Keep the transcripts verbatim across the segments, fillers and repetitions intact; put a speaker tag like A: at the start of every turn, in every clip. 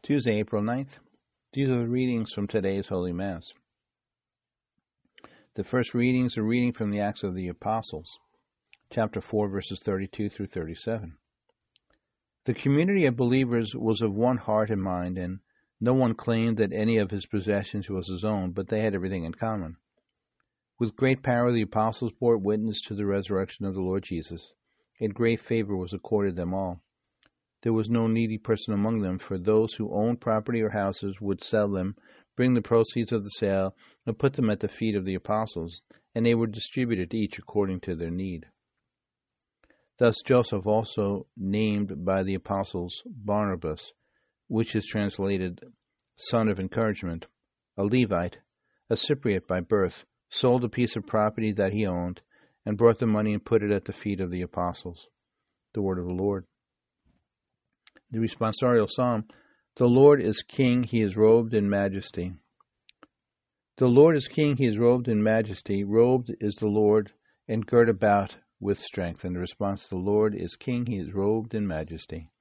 A: Tuesday, April ninth. These are the readings from today's Holy Mass. The first readings are reading from the Acts of the Apostles, chapter four, verses thirty-two through thirty-seven. The community of believers was of one heart and mind, and no one claimed that any of his possessions was his own, but they had everything in common. With great power the apostles bore witness to the resurrection of the Lord Jesus, and great favor was accorded them all. There was no needy person among them, for those who owned property or houses would sell them, bring the proceeds of the sale, and put them at the feet of the apostles, and they were distributed each according to their need. Thus Joseph, also named by the apostles Barnabas, which is translated son of encouragement, a Levite, a Cypriot by birth, sold a piece of property that he owned, and brought the money and put it at the feet of the apostles. The word of the Lord. The responsorial psalm, The Lord is King, he is robed in majesty. The Lord is King, he is robed in majesty. Robed is the Lord, and girt about with strength. And the response, The Lord is King, he is robed in majesty.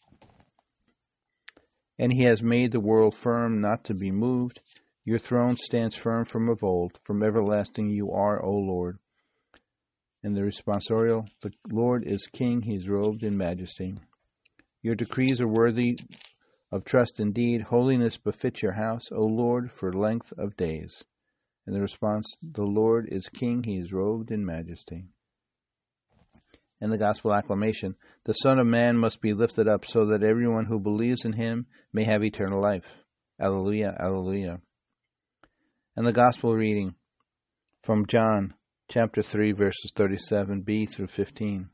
A: And he has made the world firm, not to be moved. Your throne stands firm from of old. From everlasting you are, O Lord. And the responsorial, The Lord is King, he is robed in majesty. Your decrees are worthy of trust indeed. Holiness befits your house, O Lord, for length of days. And the response, The Lord is King, he is robed in majesty. And the gospel acclamation, The Son of Man must be lifted up, so that everyone who believes in him may have eternal life. Alleluia, alleluia. And the gospel reading from John, chapter three, verses thirty-seven b through fifteen.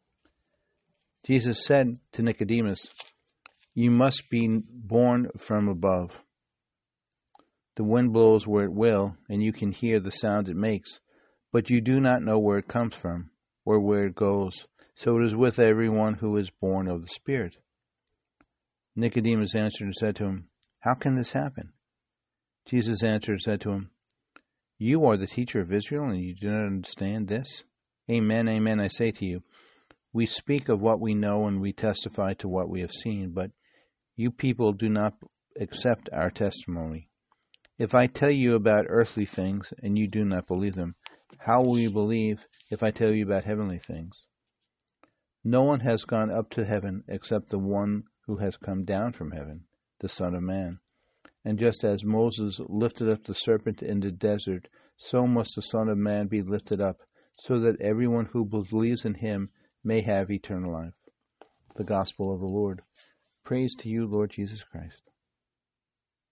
A: Jesus said to Nicodemus, You must be born from above. The wind blows where it will, and you can hear the sound it makes, but you do not know where it comes from, or where it goes. So it is with everyone who is born of the Spirit. Nicodemus answered and said to him, How can this happen? Jesus answered and said to him, You are the teacher of Israel, and you do not understand this? Amen, amen, I say to you, we speak of what we know and we testify to what we have seen, but you people do not accept our testimony. If I tell you about earthly things and you do not believe them, how will you believe if I tell you about heavenly things? No one has gone up to heaven except the one who has come down from heaven, the Son of Man. And just as Moses lifted up the serpent in the desert, so must the Son of Man be lifted up, so that everyone who believes in him may have eternal life. The Gospel of the Lord. Praise to you, Lord Jesus Christ.